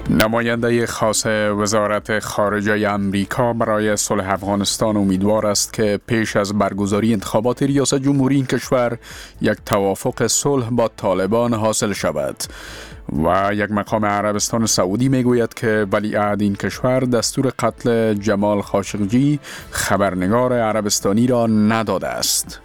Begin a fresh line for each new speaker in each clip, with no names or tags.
نماینده خاص وزارت خارجه امریکا برای صلح افغانستان امیدوار است که پیش از برگزاری انتخابات ریاست جمهوری این کشور یک توافق صلح با طالبان حاصل شود. و یک مقام عربستان سعودی میگوید که ولیعهد این کشور دستور قتل جمال خاشقجی خبرنگار عربستانی را نداده است.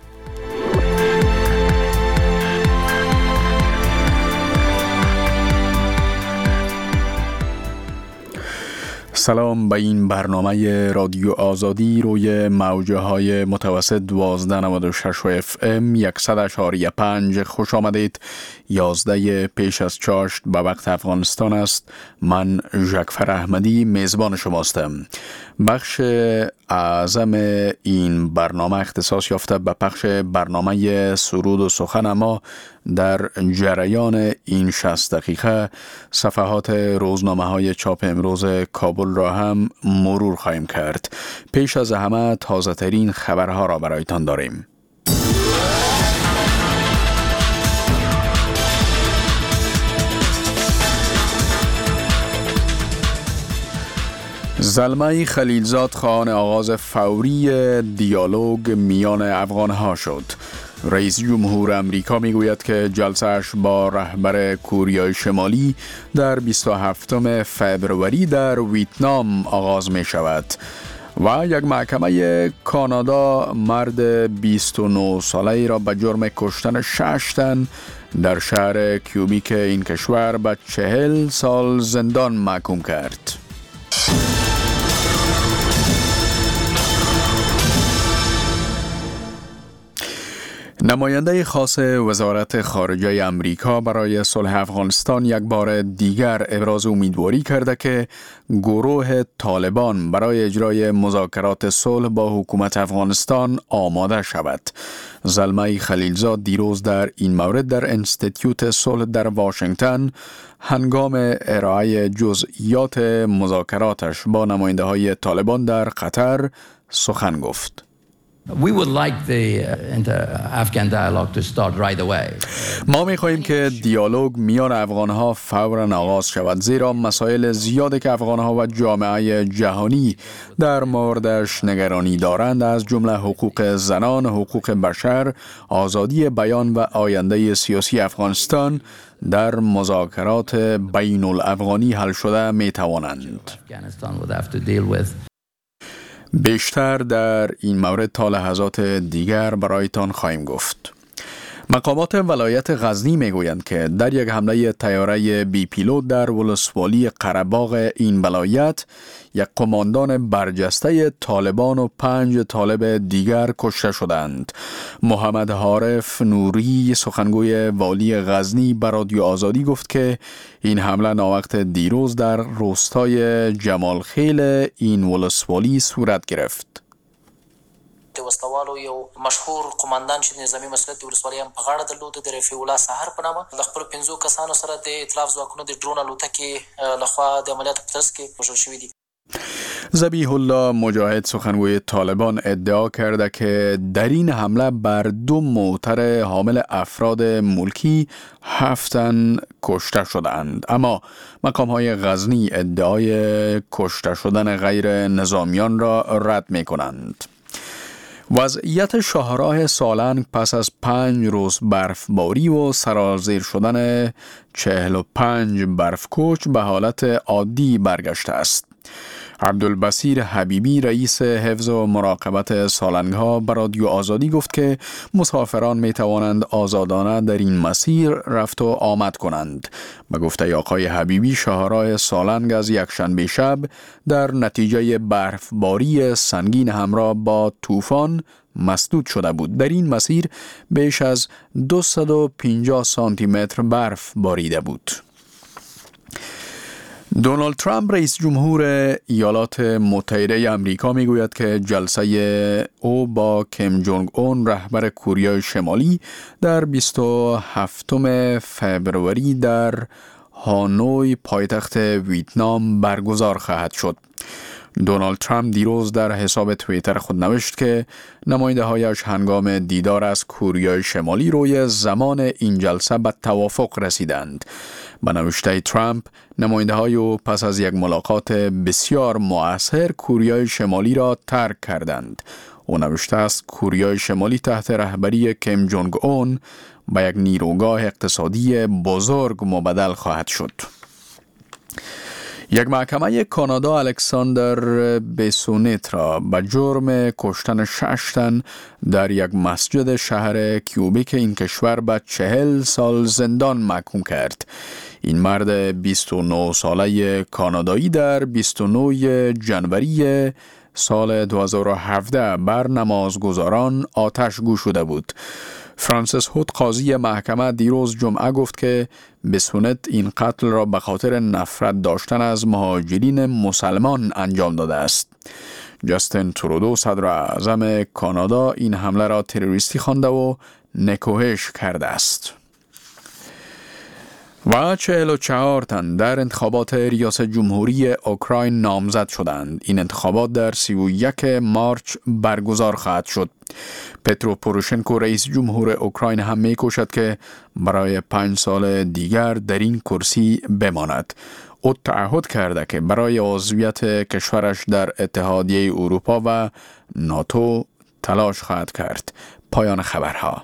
سلام به این برنامه رادیو آزادی روی موجه های متوسط 1296 FM 100.5 خوش آمدید. 11 پیش از چاشت به وقت افغانستان است. من ژکفر احمدی میزبان شماستم. بخش اعظم این برنامه اختصاص یافته به پخش برنامه سرود و سخن ما. در جریان این 60 دقیقه صفحات روزنامه های چاپ امروز کابل را هم مرور خواهیم کرد. پیش از همه تازه ترین خبرها را برایتان داریم. زلمه خلیلزاد خواهان آغاز فوری دیالوگ میان افغانها شد. رئیس جمهور امریکا میگوید که جلسه‌اش با رهبر کوریای شمالی در 27 فوریه در ویتنام آغاز می شود. و یک محکمه کانادا مرد 29 ساله را به جرم کشتن 6 تن در شهر کیوبیک این کشور به 40 سال زندان محکوم کرد. نماینده خاص وزارت خارجه امریکا برای صلح افغانستان یک بار دیگر ابراز امیدواری کرده که گروه طالبان برای اجرای مذاکرات صلح با حکومت افغانستان آماده شود. زلمه خلیلزاد دیروز در این مورد در انستیتیوت صلح در واشنگتن هنگام ارائه جزئیات مذاکراتش با نماینده های طالبان در قطر سخن گفت.
We would like the Afghan dialogue to start right away.
ما می‌خواهیم که دیالوگ میان افغان‌ها فوراً آغاز شود، زیرا مسائل زیادی که افغان‌ها و جامعه جهانی در موردش نگرانی دارند، از جمله حقوق زنان، حقوق بشر، آزادی بیان و آینده سیاسی افغانستان در مذاکرات بین الافغانی حل شده می‌توانند. بیشتر در این مورد تا لحظات دیگر برایتان خواهیم گفت. مقامات ولایت غزنی میگویند که در یک حمله طیاره بی پیلوت در ولسوالی قره‌باغ این ولایت یک قماندان برجسته طالبان و 5 طالب دیگر کشته شدند. محمد عارف نوری سخنگوی والی غزنی به رادیو آزادی گفت که این حمله ناوقت دیروز در روستای جمال خیل این ولسوالی صورت گرفت.
وسلوالو یو مشهور قومندان چې نظامی مسؤلیت د ولسوالۍ هم په غاړه درلوده د رفیع الله سحر په نامه د خپل 5 کسانو سره د ائتلاف ځواکونو د ډرون الوتکې لخوا د عملیاتو په ترڅ کې وژل شوي دي.
ذبیح الله مجاهد سخنگوی طالبان ادعا کرده که در این حمله بر 2 موتر حامل افراد ملکی 7 تن کشته شدند، اما مقام‌های غزنی ادعای کشته شدن غیر نظامیان را رد می‌کنند. وضعیت شاهراه سالنگ پس از 5 روز برفباری و سرازیر شدن 45 برفکوچ به حالت عادی برگشته است. عبدالبصیر حبیبی رئیس حفظ و مراقبت سالنگ‌ها به رادیو آزادی گفت که مسافران می توانند آزادانه در این مسیر رفت و آمد کنند. به گفته آقای حبیبی شاهراه سالنگ از یکشنبه شب در نتیجه برفباری سنگین همراه با طوفان مسدود شده بود. در این مسیر بیش از 250 سانتی متر برف باریده بود. دونالد ترامپ رئیس جمهور ایالات متحده آمریکا میگوید که جلسه او با کیم جونگ اون رهبر کوریای شمالی در 27 فوریه در هانوی پایتخت ویتنام برگزار خواهد شد. دونالد ترامپ دیروز در حساب توییتر خود نوشت که نماینده‌هایش هنگام دیدار از کوریای شمالی روی زمان این جلسه به توافق رسیدند. به نوشته ترامپ، نماینده‌های او پس از یک ملاقات بسیار مؤثر کوریای شمالی را ترک کردند. او نوشته است کوریای شمالی تحت رهبری کیم جونگ اون به یک نیروگاه اقتصادی بزرگ مبدل خواهد شد. یک محکمه کانادا الکساندر بیسونیت را به جرم کشتن 6 تن در یک مسجد شهر کیوبیک این کشور به 40 سال زندان محکوم کرد. این مرد 29 ساله کانادایی در 29 جنوری سال 2017 بر نمازگزاران آتش‌گو شده بود. فرانسیس هود قاضی محکمه دیروز جمعه گفت که بیسونت این قتل را به خاطر نفرت داشتن از مهاجرین مسلمان انجام داده است. جاستین ترودو صدر اعظم کانادا این حمله را تروریستی خوانده و نکوهش کرده است. و 44 تن در انتخابات ریاست جمهوری اوکراین نامزد شدند. این انتخابات در 31 مارچ برگزار خواهد شد. پترو پوروشنکو رئیس جمهور اوکراین هم می‌کوشد که برای 5 سال دیگر در این کرسی بماند. او تعهد کرده که برای عضویت کشورش در اتحادیه اروپا و ناتو تلاش خواهد کرد. پایان خبرها.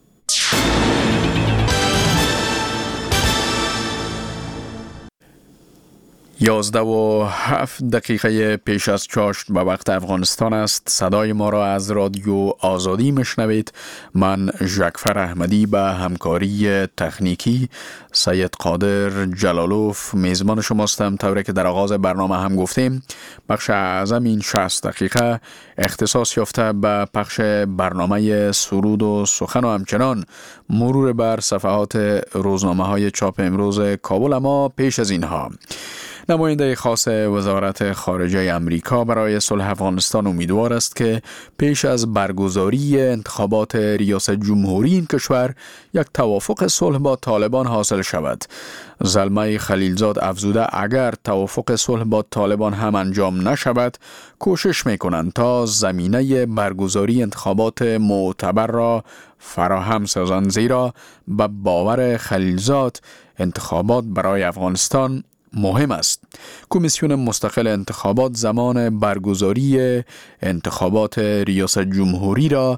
11:07 پیش از چاشت به وقت افغانستان است. صدای ما را از رادیو آزادی میشنوید. من ژکفر احمدی به همکاری تکنیکی سید قادر جلالوف میزبان شماستم. طوری که در آغاز برنامه هم گفتیم، بخش اعظم این 60 دقیقه اختصاص یافته به پخش برنامه سرود و سخن و همچنان مرور بر صفحات روزنامه های چاپ امروز کابل. اما پیش از اینها، نماینده خاص وزارت خارجه امریکا برای صلح افغانستان امیدوار است که پیش از برگزاری انتخابات ریاست جمهوری این کشور یک توافق صلح با طالبان حاصل شود. زلمه خلیلزاد افزوده اگر توافق صلح با طالبان هم انجام نشود، کوشش میکنند تا زمینه برگزاری انتخابات معتبر را فراهم سازند، زیرا به باور خلیلزاد انتخابات برای افغانستان مهم است. کمیسیون مستقل انتخابات زمان برگزاری انتخابات ریاست جمهوری را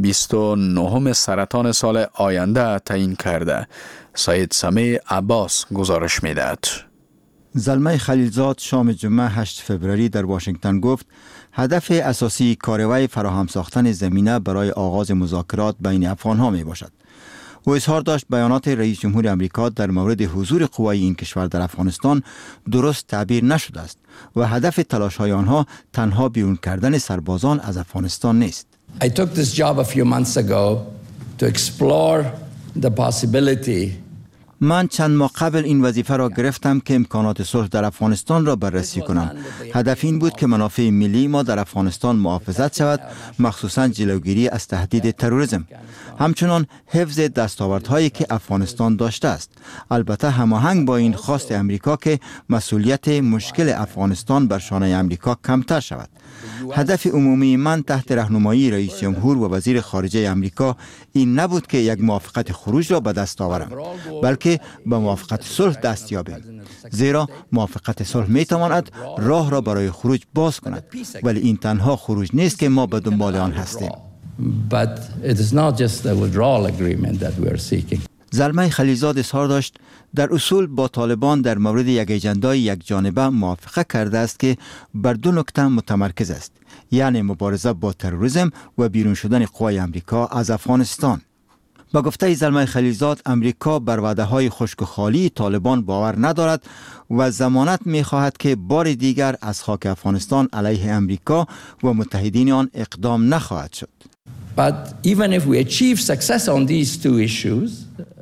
29 سرطان سال آینده تعیین کرده. سید سمیع عباس گزارش می‌دهد.
زلمه خلیلزاد شام جمعه 8 فوریه در واشنگتن گفت هدف اساسی کارروای فراهم ساختن زمینه برای آغاز مذاکرات بین افغان‌ها می باشد. او اظهار داشت بیانات رئیس جمهور امریکا در مورد حضور قوای این کشور در افغانستان درست تعبیر نشده است و هدف تلاش‌های آنها تنها بیرون کردن سربازان از افغانستان نیست.
I took this job a few months ago to explore the possibility.
من چند ماه قبل این وظیفه را گرفتم که امکانات صلح در افغانستان را بررسی کنم. هدف این بود که منافع ملی ما در افغانستان محافظت شود، مخصوصاً جلوگیری از تهدید تروریسم. همچنان حفظ دستاوردهایی که افغانستان داشته است. البته هماهنگ با این خواست امریکا که مسئولیت مشکل افغانستان بر شانه امریکا کمتر شود. هدف عمومی من تحت راهنمایی رئیس جمهور و وزیر خارجه امریکا این نبود که یک موافقت خروج را به دست آورم، بلکه به موافقت صلح دست یابیم، زیرا موافقت صلح می تواند راه را برای خروج باز کند، ولی این تنها خروج نیست که ما به دنبال آن هستیم.
But it is not just the withdrawal agreement that we are seeking.
زلمه خلیلزاد اظهار داشت در اصول با طالبان در مورد یک اجندای یک جانبه موافقه کرده است که بر 2 نکته متمرکز است، یعنی مبارزه با تروریسم و بیرون شدن قوای امریکا از افغانستان. با گفته زلمه خلیلزاد، امریکا بر وعده‌های خشک و خالی طالبان باور ندارد و ضمانت می‌خواهد که بار دیگر از خاک افغانستان علیه امریکا و متحدین آن اقدام نخواهد شد.
But even if we achieve success on these two issues,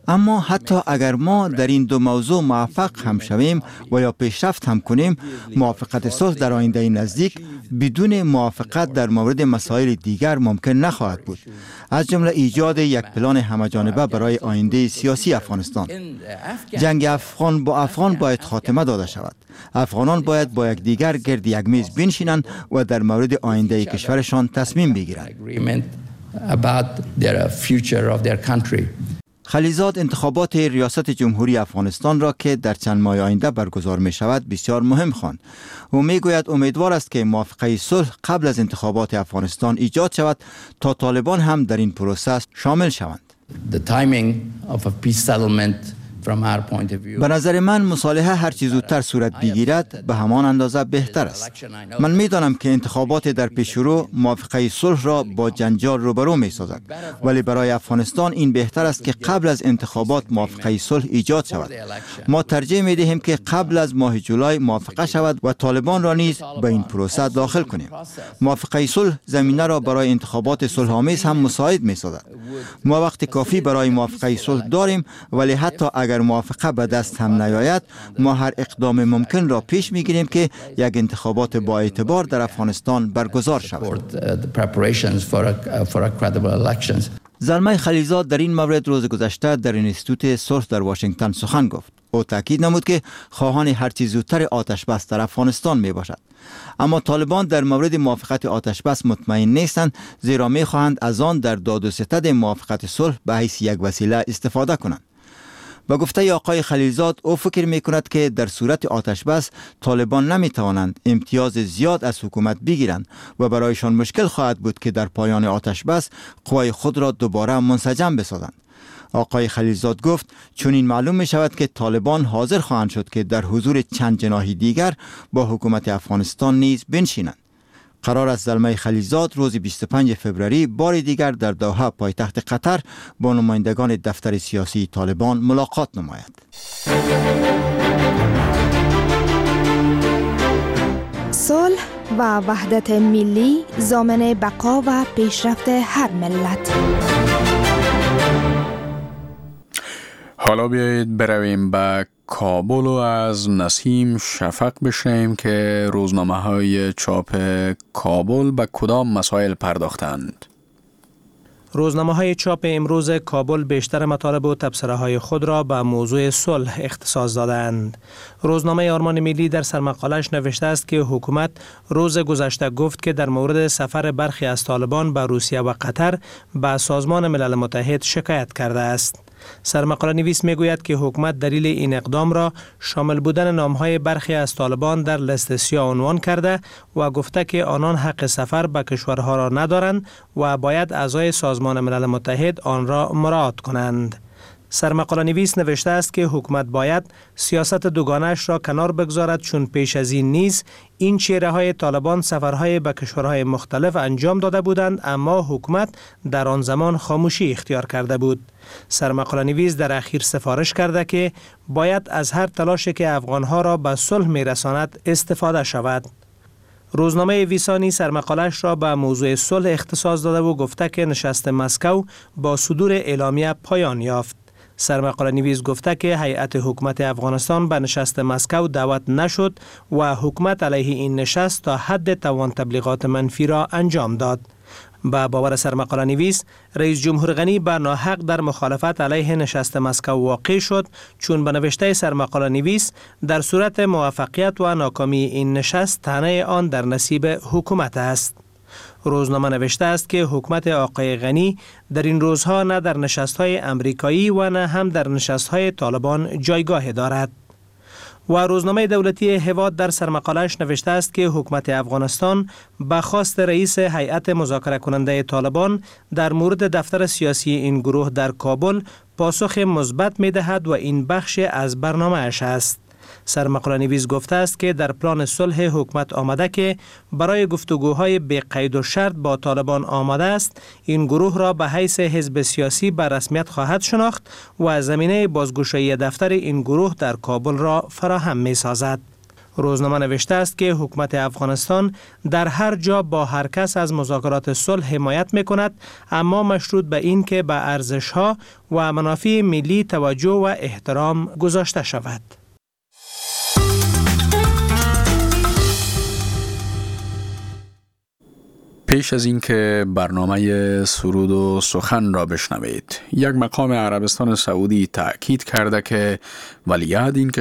اما حتی اگر ما در این دو موضوع موفق هم شویم و یا پیشرفت هم کنیم، موافقت صلح در آینده نزدیک بدون موافقت در مورد مسائل دیگر ممکن نخواهد بود، از جمله ایجاد یک پلان همه‌جانبه برای آینده سیاسی افغانستان. جنگ افغان با افغان باید خاتمه داده شود. افغانان باید با یکدیگر گرد یک میز بنشینند و در مورد آینده کشورشان تصمیم بگیرند. خلیزاد انتخابات ریاست جمهوری افغانستان را که در چند ماه آینده برگزار می شود بسیار مهم خواند. او می گوید امیدوار است که موافقه صلح قبل از انتخابات افغانستان ایجاد شود تا طالبان هم در این پروسه شامل شوند. به نظر من مصالحه هر چه زودتر صورت بگیرد به همان اندازه بهتر است. من میدانم که انتخابات در پیش رو موافقه صلح را با جنجال روبرو می سازد، ولی برای افغانستان این بهتر است که قبل از انتخابات موافقه صلح ایجاد شود. ما ترجیح می دهیم که قبل از ماه جولای موافقه شود و طالبان را نیز به این پروسه داخل کنیم. موافقه صلح زمینه را برای انتخابات صلح‌آمیز هم مساعد می سازد. ما وقت کافی برای موافقه صلح داریم، ولی حتی اگر موافقه به دست هم نیاید، ما هر اقدام ممکن را پیش میگیریم که یک انتخابات با اعتبار در افغانستان برگزار شود. زلمه خلیزاد در این مورد روز گذشته در انستیتوت صلح در واشنگتن سخن گفت. او تاکید نمود که خواهان هر چه زودتر آتش بس در افغانستان می باشد. اما طالبان در مورد موافقت آتش بس مطمئن نیستند، زیرا می خواهند از آن در داد و ستد موافقت صلح به حیث یک وسیله استفاده کنند. با گفته آقای خلیلزاد، او فکر می کند که در صورت آتش بس طالبان نمی توانند امتیاز زیاد از حکومت بگیرند و برایشان مشکل خواهد بود که در پایان آتش بس قوای خود را دوباره منسجم بسازند. آقای خلیلزاد گفت چون این معلوم می شود که طالبان حاضر خواهند شد که در حضور چند جناحی دیگر با حکومت افغانستان نیز بنشینند. قرار است زلمه خلیلزاد روز 25 فوریه بار دیگر در دوحه پایتخت قطر با نمایندگان دفتر سیاسی طالبان ملاقات نماید.
صلح و وحدت ملی ضامن بقا و پیشرفت هر ملت.
حالا بیایید برویم به کابل و از نسیم شفق بشنویم که روزنامه‌های چاپ کابل به کدام مسائل پرداختند.
روزنامه‌های چاپ امروز کابل بیشتر مطالب و تبصره‌های خود را به موضوع صلح اختصاص دادند. روزنامه آرمان ملی در سرمقاله‌اش نوشته است که حکومت روز گذشته گفت که در مورد سفر برخی از طالبان به روسیه و قطر به سازمان ملل متحد شکایت کرده است. سرمقاله نویس می گوید که حکومت دلیل این اقدام را شامل بودن نامهای برخی از طالبان در لیست سیاه عنوان کرده و گفته که آنان حق سفر به کشورها را ندارند و باید اعضای سازمان ملل متحد آن را مراعات کنند. سرمقاله نویس نوشته است که حکومت باید سیاست دوگانه‌اش را کنار بگذارد، چون پیش از این نیز این چهره های طالبان سفرهای به کشورهای مختلف انجام داده بودند، اما حکومت در آن زمان خاموشی اختیار کرده بود. سرمقاله نویس در اخیر سفارش کرده که باید از هر تلاشی که افغانها را به صلح می‌رساند استفاده شود. روزنامه ویسانی سرمقاله‌اش را به موضوع صلح اختصاص داده و گفته که نشست مسکو با صدور اعلامیه پایان یافت. سرمقاله نویس گفته که هیئت حکومت افغانستان به نشست مسکو دعوت نشد و حکومت علیه این نشست تا حد توان تبلیغات منفی را انجام داد. با باور سرمقاله نویس، رئیس جمهور غنی به ناحق در مخالفت علیه نشست مسکو واقع شد، چون به نوشته سرمقاله نویس در صورت موفقیت و ناکامی این نشست طعنه آن در نصیب حکومت است. روزنامه نوشته است که حکومت آقای غنی در این روزها نه در نشست‌های امریکایی و نه هم در نشست‌های طالبان جایگاه دارد. و روزنامه دولتی هواد در سرمقاله‌اش نوشته است که حکومت افغانستان به خواست رئیس هیئت مذاکره کننده طالبان در مورد دفتر سیاسی این گروه در کابل پاسخ مثبت می‌دهد و این بخش از برنامه‌اش است. سرمقاله نویس گفته است که در پلان صلح حکومت آمده که برای گفتگوهای بی قید و شرط با طالبان آمده است، این گروه را به حیث حزب سیاسی به رسمیت خواهد شناخت و زمینه بازگشایی دفتر این گروه در کابل را فراهم می سازد. روزنامه نوشته است که حکومت افغانستان در هر جا با هر کس از مذاکرات صلح حمایت می‌کند، اما مشروط به این که به ارزش‌ها و منافع ملی توجه و احترام گذاشته شود.
پیش از اینکه برنامه سرود و سخن را بشنوید، یک مقام عربستان سعودی تأکید کرده که ولیعهد این